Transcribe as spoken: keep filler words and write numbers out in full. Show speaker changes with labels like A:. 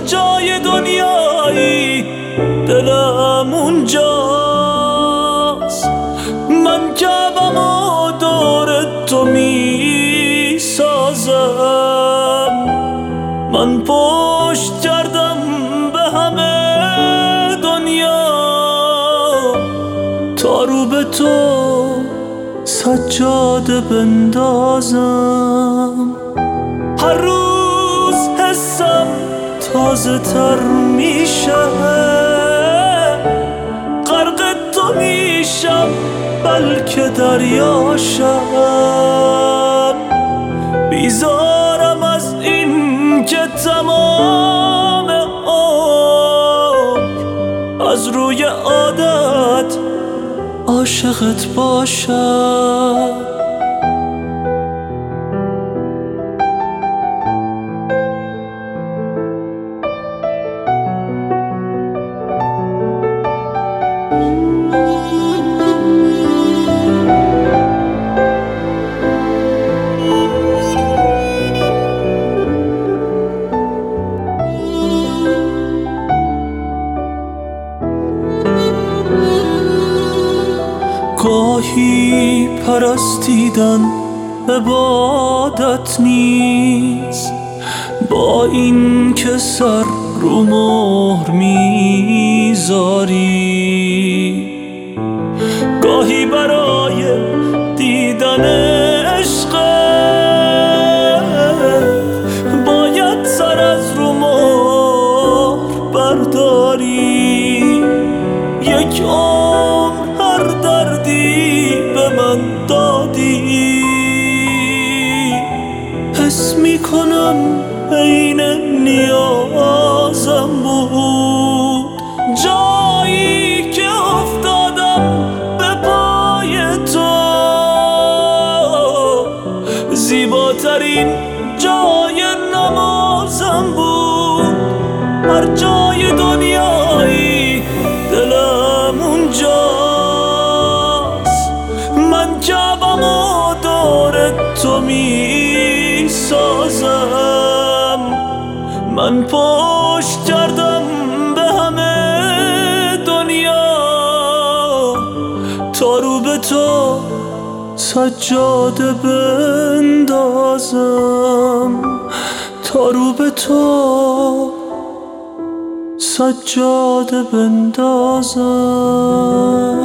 A: جای دنیایی دلم اونجاست. من کعبم و دور تو می سازم، من پشت کردم به همه دنیا تا رو به تو سجاده بندازم. هر روز حسم تازه تر میشه، غرق تو میشم بلکه دریاشم. بیزارم از این که تمام عمر از روی عادت عاشقت باشم. گاهی پرستیدن عبادت نیست، با این که سر رو مهر میذاری. گاهی برای دیدن عشقت باید سر از رو مهر برداری. یک عمر هر دردی به من دادی، حس میکنم عین نیازم بود. جایی که افتادم به پای تو زیباترین جای نمازم بود. هر جای دنیایی دلم اونجاست. من کعبم و دور تو می سازم، من پشت کردم به همه دنیا تا رو به تو سجاده بندازم. تا رو به تو سجاده بندازم.